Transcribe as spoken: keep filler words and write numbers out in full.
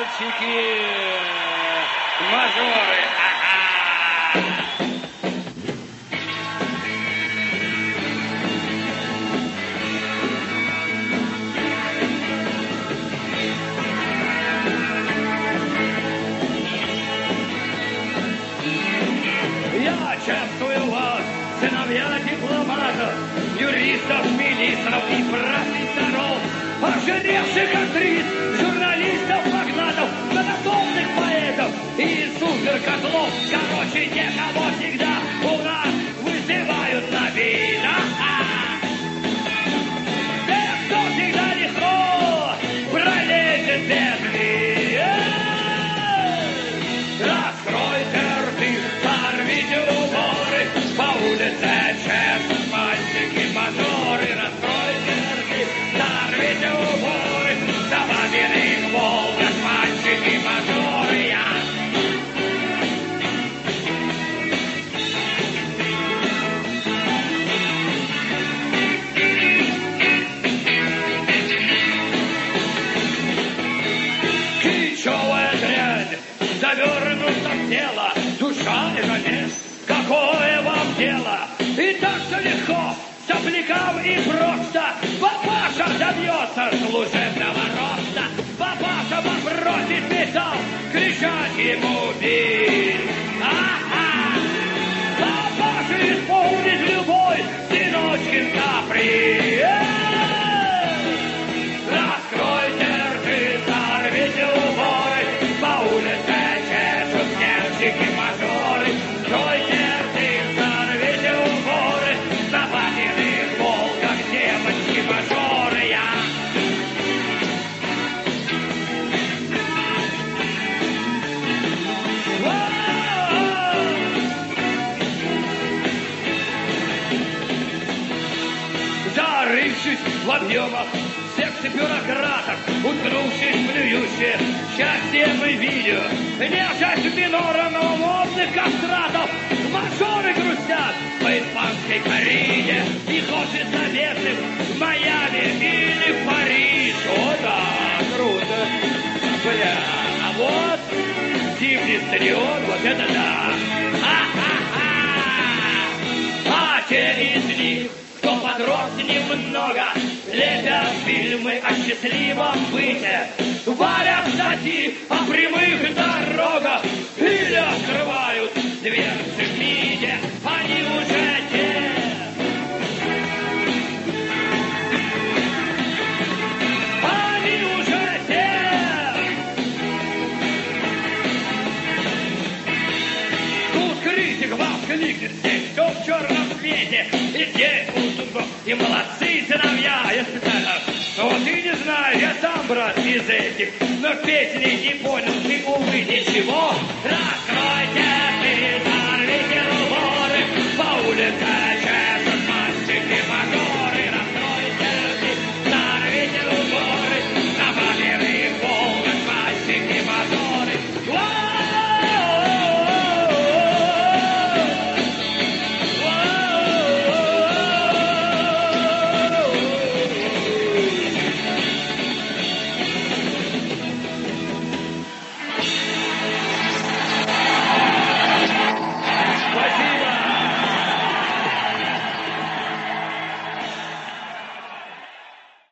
мальчики, мажоры. Я чествую вас, сыновья дипломатов, юристов, министров и профессоров, ожиревших актрис, журналистов, магнатов, монотонных поэтов и суперкотлов. Короче, те, кого всегда у нас вызывают на вина. Тех, кто всегда легко пролезет без вин. Раскройте рты, сорвите уборы, по улице честно, мальчики, мажоры. Раскройте рты, сорвите уборы, за бабиных волгах, мальчики, мажоры. Кичевая дрянь завернута в тело, душа и конец, какое вам дело? И так все легко, соплякам и просто, папаша добьется служебного роста. Папаша попросит металл, кричать ему бей. Ага! Папаша исполнит любой сыночкин каприз. Раскройте рты, сорвите уборы, по улице чешут нерчики, мажоры. Скройте рты, сорвите уборы, на бабиных волках девочки, мажоры. Я. Зарывшись в объемах секции бюрократов, уткнувшись в плюющие счастье мы видим, нежность минора новомодных кастратов, мажоры грустят по испанской Карине, и хочется бедным в Майами или в Париж. О, да, круто. Бля, а вот зимний стадион, вот это да. Ха-ха-ха. А те из них, кто подрос немного, лепят фильмы о счастливом быте, варят статьи о прямых дорогах или открывают дверцы в МИДе. Они уже те. Они уже те. Тут критик вам кликнет, здесь все в черном цвете, и здесь Кутунгов, и молодцы сыновья. Я специально, вот и не знаю, я сам, брат, из этих, но песни не понял ты, увы, ничего. Раз,